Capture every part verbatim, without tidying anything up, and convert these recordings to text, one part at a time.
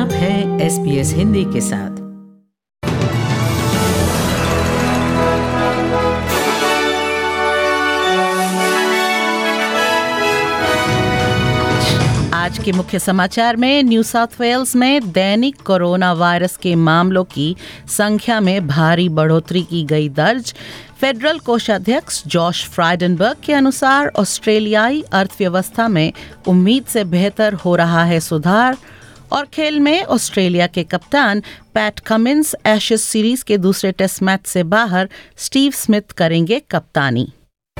आप हैं S B S Hindi के साथ। आज के मुख्य समाचार में न्यू साउथ वेल्स में दैनिक कोरोना वायरस के मामलों की संख्या में भारी बढ़ोतरी की गई दर्ज। फेडरल कोषाध्यक्ष जॉश फ्राइडनबर्ग के अनुसार ऑस्ट्रेलियाई अर्थव्यवस्था में उम्मीद से बेहतर हो रहा है सुधार। और खेल में ऑस्ट्रेलिया के कप्तान पैट कमिंस एशेज सीरीज के दूसरे टेस्ट मैच से बाहर, स्टीव स्मिथ करेंगे कप्तानी।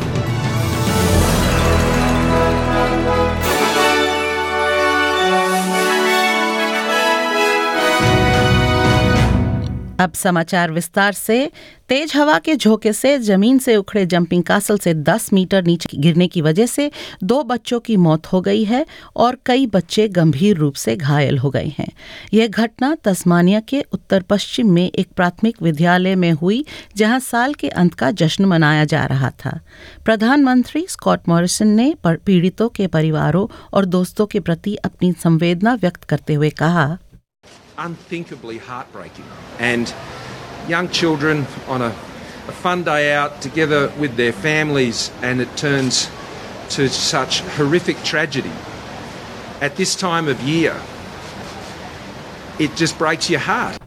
अब समाचार विस्तार से। तेज हवा के झोंके से जमीन से उखड़े जंपिंग कासल से दस मीटर नीचे गिरने की वजह से दो बच्चों की मौत हो गई है और कई बच्चे गंभीर रूप से घायल हो गए हैं। यह घटना तस्मानिया के उत्तर पश्चिम में एक प्राथमिक विद्यालय में हुई, जहां साल के अंत का जश्न मनाया जा रहा था। प्रधानमंत्री स्कॉट मॉरिसन ने पीड़ितों के परिवारों और दोस्तों के प्रति अपनी संवेदना व्यक्त करते हुए कहा, unthinkably heartbreaking, and young children on a, a fun day out together with their families, and it turns to such horrific tragedy at this time of year. It just breaks your heart.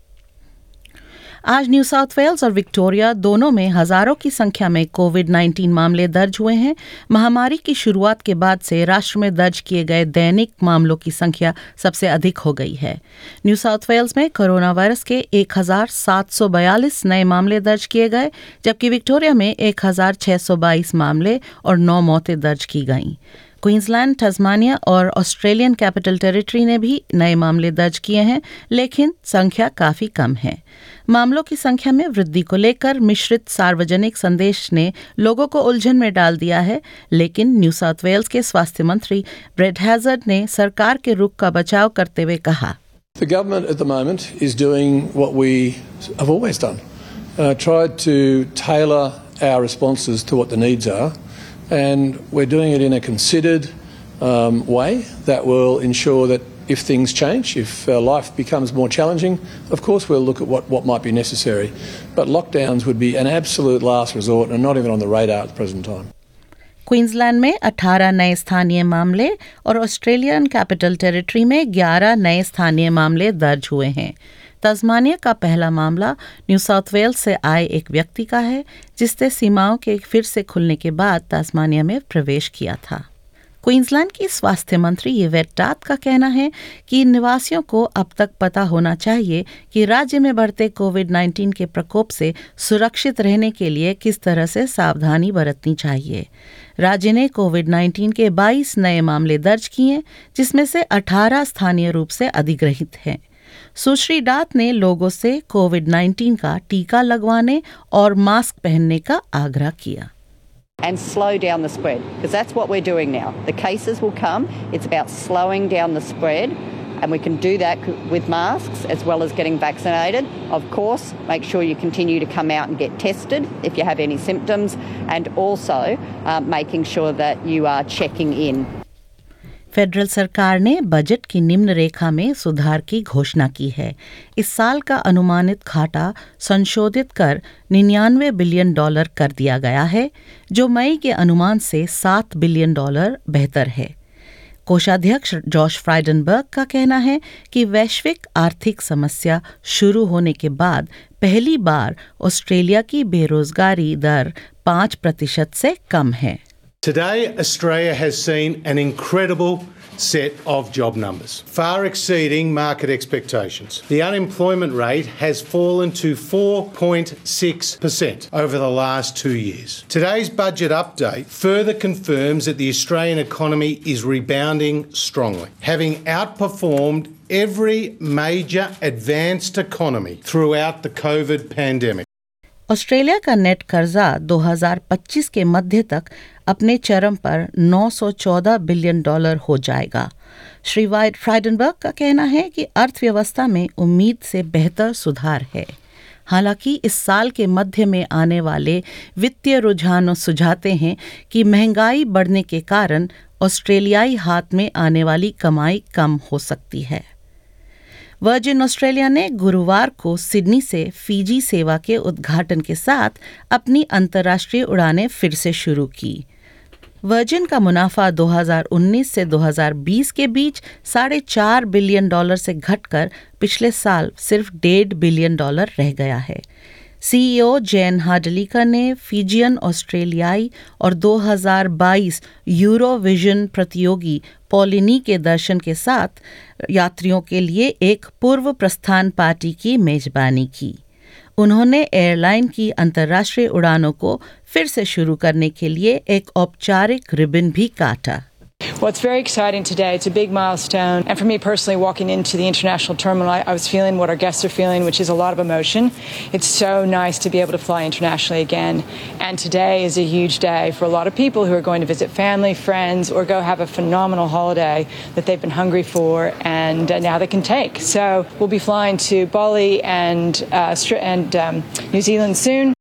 आज New South Wales और Victoria दोनों में हजारों की संख्या में Covid उन्नीस मामले दर्ज हुए हैं। महामारी की शुरुआत के बाद से राष्ट्र में दर्ज किए गए दैनिक मामलों की संख्या सबसे अधिक हो गई है। न्यू साउथ वेल्स में कोरोना वायरस के एक हज़ार सात सौ बयालीस नए मामले दर्ज किए गए, जबकि विक्टोरिया में एक हज़ार छह सौ बाईस मामले और नौ मौतें दर्ज की गईं। क्वींसलैंड, तस्मानिया और ऑस्ट्रेलियन कैपिटल टेरिटरी ने भी नए मामले दर्ज किए हैं, लेकिन संख्या काफ़ी कम है। मामलों की संख्या में वृद्धि को लेकर मिश्रित सार्वजनिक संदेश ने लोगों को उलझन में डाल दिया है, लेकिन न्यू साउथ वेल्स के स्वास्थ्य मंत्री ब्रेड हैजर्ड ने सरकार के रुख का बचाव करते हुए कहा, The government at the moment is doing what we have always done, uh, tried to tailor our responses to what the needs are. And we're doing it in a considered um, way that will ensure that if things change, if uh, life becomes more challenging, of course we'll look at what, what might be necessary. But lockdowns would be an absolute last resort and not even on the radar at the present time. Queensland में अठारह नए स्थानीय मामले और Australian Capital territory में ग्यारह नए स्थानीय मामले दर्ज हुए हैं। तस्मानिया का पहला मामला न्यू साउथ वेल्स से आए एक व्यक्ति का है, जिसने सीमाओं के फिर से खुलने के बाद तस्मानिया में प्रवेश किया था। क्वींसलैंड की स्वास्थ्य मंत्री येवेट टात का कहना है कि निवासियों को अब तक पता होना चाहिए कि राज्य में बढ़ते कोविड उन्नीस के प्रकोप से सुरक्षित रहने के लिए किस तरह से सावधानी बरतनी चाहिए। राज्य ने कोविड उन्नीस के बाईस नए मामले दर्ज किए, जिसमें से अठारह स्थानीय रूप से अधिग्रहित हैं। सुश्री डात ने लोगों से कोविड उन्नीस का टीका लगवाने और मास्क पहनने का आग्रह किया। And slow down the spread, because that's what we're doing now. The cases will come. It's about slowing down the spread, and we can do that with masks as well as getting vaccinated. Of course, make sure you continue to come out and get tested if you have any symptoms, and also uh, making sure that you are checking in. Federal सरकार ने budget की निम्न रेखा में सुधार की घोषणा की है। इस साल का अनुमानित घाटा संशोधित कर निन्यानवे बिलियन डॉलर कर दिया गया है, जो मई के अनुमान से सात बिलियन डॉलर बेहतर है। कोषाध्यक्ष जॉश फ्राइडनबर्ग का कहना है कि वैश्विक आर्थिक समस्या शुरू होने के बाद पहली बार ऑस्ट्रेलिया की बेरोजगारी दर पाँच प्रतिशत से कम है। Today, Australia has seen an incredible set of job numbers, far exceeding market expectations. The unemployment rate has fallen to four point six percent over the last two years. Today's budget update further confirms that the Australian economy is rebounding strongly, having outperformed every major advanced economy throughout the COVID pandemic. Australia का net कर्जा दो हज़ार पच्चीस के मध्य तक अपने चरम पर नौ सौ चौदह बिलियन डॉलर हो जाएगा। श्री फ्राइडनबर्ग का कहना है कि अर्थव्यवस्था में उम्मीद से बेहतर सुधार है। हालांकि इस साल के मध्य में आने वाले वित्तीय रुझान सुझाते हैं कि महंगाई बढ़ने के कारण ऑस्ट्रेलियाई हाथ में आने वाली कमाई कम हो सकती है। वर्जिन ऑस्ट्रेलिया ने गुरुवार को सिडनी से फिजी सेवा के उद्घाटन के साथ अपनी अंतर्राष्ट्रीय उड़ानें फिर से शुरू की। वर्जिन का मुनाफा दो हज़ार उन्नीस से दो हज़ार बीस के बीच साढ़े चार बिलियन डॉलर से घटकर पिछले साल सिर्फ डेढ़ बिलियन डॉलर रह गया है। सीईओ जैन हार्डलीकर ने फिजियन ऑस्ट्रेलियाई और दो हज़ार बाईस यूरोविजन प्रतियोगी पॉलिनी के दर्शन के साथ यात्रियों के लिए एक पूर्व प्रस्थान पार्टी की मेजबानी की। उन्होंने एयरलाइन की अंतर्राष्ट्रीय उड़ानों को फिर से शुरू करने के लिए एक औपचारिक रिबन भी काटा। Well, it's very exciting today. It's a big milestone. And for me personally, walking into the international terminal, I, I was feeling what our guests are feeling, which is a lot of emotion. It's so nice to be able to fly internationally again. And today is a huge day for a lot of people who are going to visit family, friends, or go have a phenomenal holiday that they've been hungry for and uh, now they can take. So we'll be flying to Bali and, uh, and um, New Zealand soon.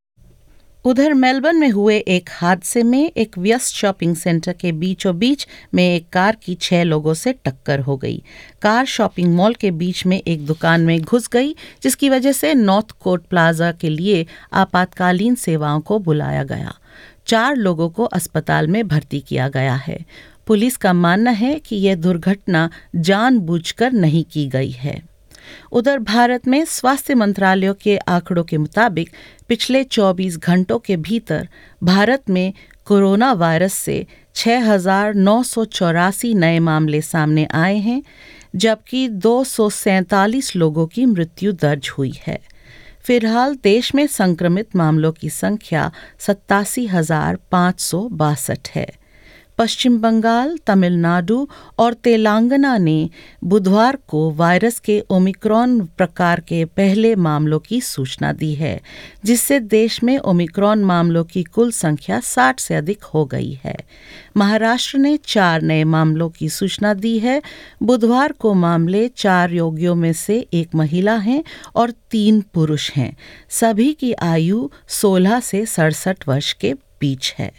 उधर Melbourne में हुए एक हादसे में एक व्यस्त shopping centre के बीचों बीच में एक कार की छह लोगों से टक्कर हो गई। कार शॉपिंग मॉल के बीच में एक दुकान में घुस गई, जिसकी वजह से नॉर्थ कोर्ट प्लाजा के लिए आपातकालीन सेवाओं को बुलाया गया। चार लोगों को अस्पताल में भर्ती किया गया है। पुलिस का मानना है कि यह दुर्घटना जानबूझकर नहीं की गई है। उधर भारत में स्वास्थ्य मंत्रालय के आंकड़ों के मुताबिक पिछले चौबीस घंटों के भीतर भारत में कोरोना वायरस से छह हज़ार नौ सौ चौरासी नए मामले सामने आए हैं, जबकि दो सौ सैंतालीस लोगों की मृत्यु दर्ज हुई है। फिलहाल देश में संक्रमित मामलों की संख्या सत्तासी हजार पाँच सौ बासठ है। पश्चिम बंगाल, तमिलनाडु और तेलंगाना ने बुधवार को वायरस के ओमिक्रॉन प्रकार के पहले मामलों की सूचना दी है, जिससे देश में ओमिक्रॉन मामलों की कुल संख्या साठ से अधिक हो गई है। महाराष्ट्र ने चार नए मामलों की सूचना दी है। बुधवार को मामले चार रोगियों में से एक महिला हैं और तीन पुरुष हैं। सभी की आयु सोलह से सड़सठ वर्ष के बीच है।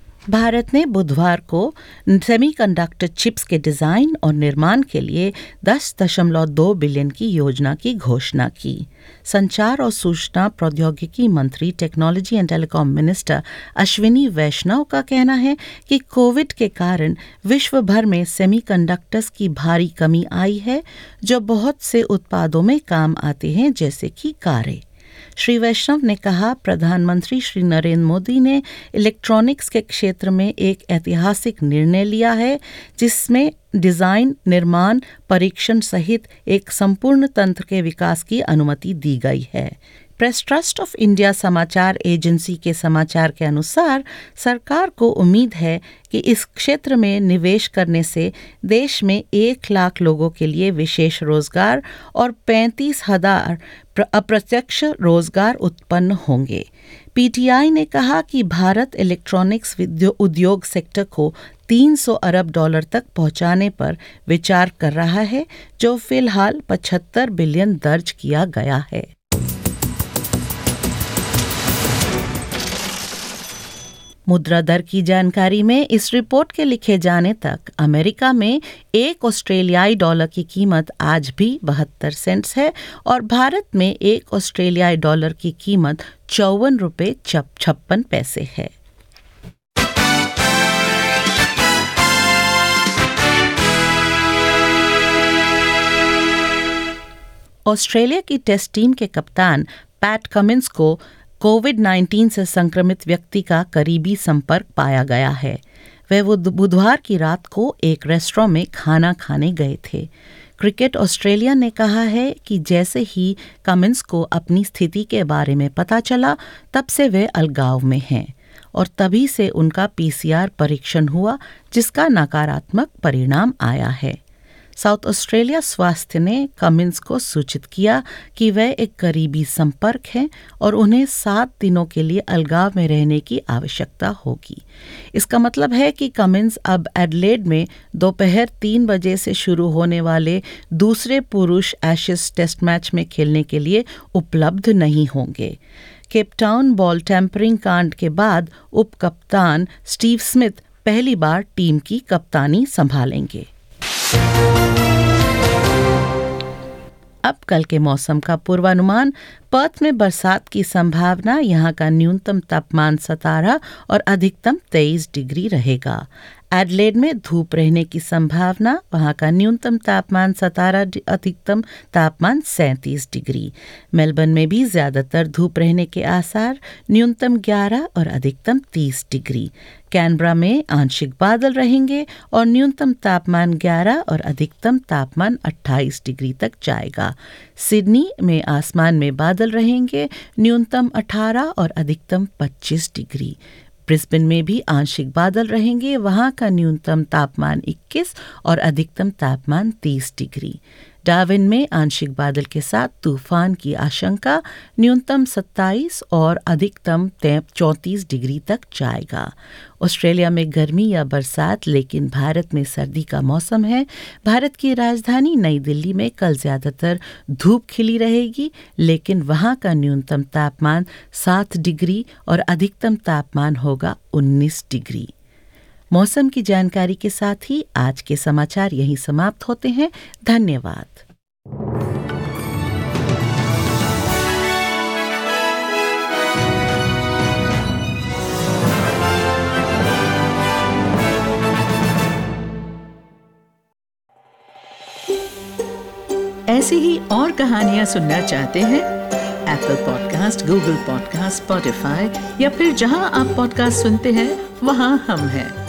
भारत ने बुधवार को सेमीकंडक्टर चिप्स के डिज़ाइन और निर्माण के लिए दस दशमलव दो बिलियन की योजना की घोषणा की। संचार और सूचना प्रौद्योगिकी मंत्री technology and telecom minister Ashwini Vaishnaw का कहना है कि कोविड के कारण विश्व भर में सेमीकंडक्टर्स की भारी कमी आई है, जो बहुत से उत्पादों में काम आते हैं, जैसे कि कारें। श्री वैष्णव ने कहा, प्रधानमंत्री श्री नरेंद्र मोदी ने इलेक्ट्रॉनिक्स के क्षेत्र में एक ऐतिहासिक निर्णय लिया है, जिसमें डिज़ाइन, निर्माण, परीक्षण सहित एक संपूर्ण तंत्र के विकास की अनुमति दी गई है। प्रेस ट्रस्ट ऑफ इंडिया समाचार एजेंसी के समाचार के अनुसार सरकार को उम्मीद है कि इस क्षेत्र में निवेश करने से देश में एक लाख लोगों के लिए विशेष रोजगार और पैंतीस हजार अप्रत्यक्ष रोजगार उत्पन्न होंगे। पीटीआई ने कहा कि भारत इलेक्ट्रॉनिक्स उद्योग सेक्टर को तीन सौ अरब डॉलर तक पहुंचाने पर विचार कर रहा है, जो फिलहाल पचहत्तर बिलियन दर्ज किया गया है। मुद्रा दर की जानकारी में इस रिपोर्ट के लिखे जाने तक अमेरिका में एक ऑस्ट्रेलियाई डॉलर की कीमत आज भी बहत्तर सेंट्स है और भारत में एक ऑस्ट्रेलियाई डॉलर की कीमत चौवन रुपये छप्पन पैसे है। ऑस्ट्रेलिया की टेस्ट टीम के कप्तान पैट कमिंस को कोविड उन्नीस से संक्रमित व्यक्ति का करीबी संपर्क पाया गया है। वह वो बुधवार की रात को एक रेस्टोरेंट में खाना खाने गए थे। क्रिकेट ऑस्ट्रेलिया ने कहा है कि जैसे ही कमिंस को अपनी स्थिति के बारे में पता चला, तब से वे अलगाव में हैं और तभी से उनका पीसीआर परीक्षण हुआ, जिसका नकारात्मक परिणाम आया है। साउथ ऑस्ट्रेलिया स्वास्थ्य ने कमिंस को सूचित किया कि वह एक करीबी संपर्क हैं और उन्हें सात दिनों के लिए अलगाव में रहने की आवश्यकता होगी। इसका मतलब है कि कमिंस अब एडलेड में दोपहर तीन बजे से शुरू होने वाले दूसरे पुरुष एशेज टेस्ट मैच में खेलने के लिए उपलब्ध नहीं होंगे। केपटाउन बॉल टेम्परिंग कांड के बाद उप कप्तान स्टीव स्मिथ पहली बार टीम की कप्तानी संभालेंगे। अब कल के मौसम का पूर्वानुमान। पर्थ में बरसात की संभावना, यहाँ का न्यूनतम तापमान सतारह और अधिकतम तेईस डिग्री रहेगा। एडलेड में धूप रहने की संभावना, वहाँ का न्यूनतम तापमान सतारह, अधिकतम तापमान सैंतीस डिग्री। मेलबर्न में भी ज़्यादातर धूप रहने के आसार, न्यूनतम ग्यारह और अधिकतम तीस डिग्री। कैनबरा में आंशिक बादल रहेंगे और न्यूनतम तापमान ग्यारह और अधिकतम तापमान अट्ठाईस डिग्री तक जाएगा। सिडनी में आसमान में बादल रहेंगे, न्यूनतम अठारह और अधिकतम पच्चीस डिग्री। ब्रिस्बेन में भी आंशिक बादल रहेंगे, वहाँ का न्यूनतम तापमान इक्कीस और अधिकतम तापमान तीस डिग्री। डार्विन में आंशिक बादल के साथ तूफान की आशंका, न्यूनतम सत्ताईस और अधिकतम चौंतीस डिग्री तक जाएगा। ऑस्ट्रेलिया में गर्मी या बरसात, लेकिन भारत में सर्दी का मौसम है। भारत की राजधानी नई दिल्ली में कल ज़्यादातर धूप खिली रहेगी, लेकिन वहाँ का न्यूनतम तापमान सात डिग्री और अधिकतम तापमान होगा उन्नीस डिग्री। मौसम की जानकारी के साथ ही आज के समाचार यहीं समाप्त होते हैं। धन्यवाद। ऐसी ही और कहानियां सुनना चाहते हैं? Apple podcast, Google podcast, Spotify या फिर जहां आप पॉडकास्ट सुनते हैं वहां हम हैं।